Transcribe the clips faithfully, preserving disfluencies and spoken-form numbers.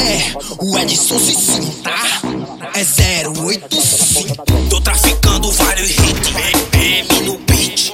É, o Edson Cicinho, tá? É zero oito cinco. Tô traficando vários hits, R P M no beat.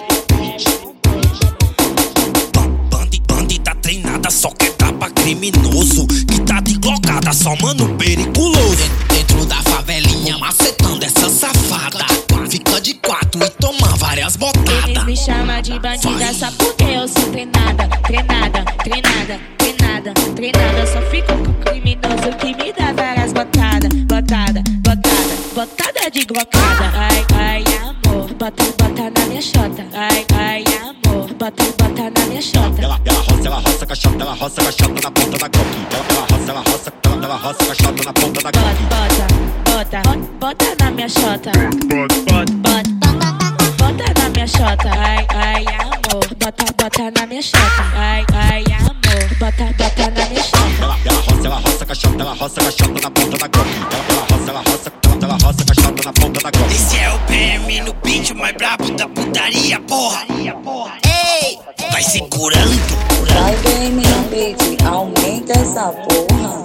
Bandida treinada, só quer dar pra criminoso. Que tá de glocada, só mano periculoso. Dentro da favelinha, macetando essa safada. Fica de quatro e toma várias botadas. Eles me chamam de bandida só porque eu sou treinada, treinada, treinada, treinada, treinada. Só fico com criminoso que me dá várias botadas, botada, botada, botada de glocada. Ai, ai, amor, bota, bota na minha xota. Ai, ai, amor, bota, bota na minha xota. Ela, ela roça, ela roça cachota, ela roça cachota na ponta da coque. Ela, ela roça, ela roça, ela, ela roça cachota na ponta da coque. Bota, bota, bota na minha xota. Bota, bota, bota na minha xota. Ai, ai, amor, bota, bota na minha xota. Ai, ai, amor, bota, bota na minha xota. Ela, ela roça, ela roça cachota, ela roça cachota na ponta da coque. Ela, ela roça, ela roça, ela, ela roça cachota na ponta da coque. Esse é o P M no beat, o mais brabo da putaria, porra. Ei, vai segurando. Vai game no beat, aumenta essa porra.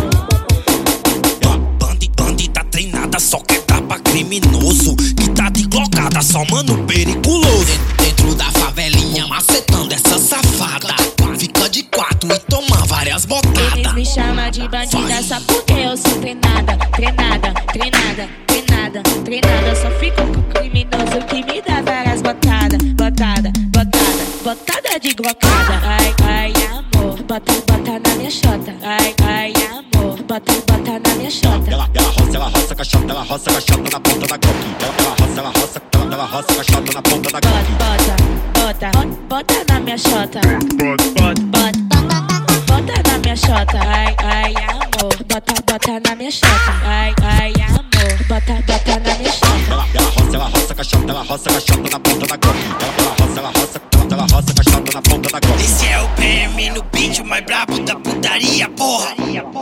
Bandida treinada, só quer dar pra criminoso. Que tá de glocada, só mano periculoso. Dentro da favelinha, macetando essa safada. Fica de quatro e toma várias botadas. Eles me chamam de bandida só porque eu sou treinada, treinada, treinada, treinada, treinada. Só fico com criminoso que me dá várias botadas, botada, botada, botada de glocada. Ai, ai, amor, bota, bota na minha xota. Ai, ai, amor, bota, bota na minha xota. Ela, ela roça, ela roça cachota, ela roça cachota na ponta da coque. Ela, ela roça, ela roça, ela, ela roça cachota na ponta da coque. Bota, bota, bota na minha xota. Bota, bota, bota na minha xota. Ai, ai, amor, bota, bota na minha xota. Ai, ai, amor, bota, bota na minha xota. Ela, ela roça, ela roça cachota, ela roça cachota na ponta da coque. Ela, ela roça, ela roça, ela, ela roça cachota na ponta da coque. Esse é o P M no beat, o mais brabo da putaria, porra.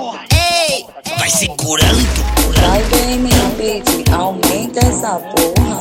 Ei, vai segurando. Vai game no beat, aumenta essa porra.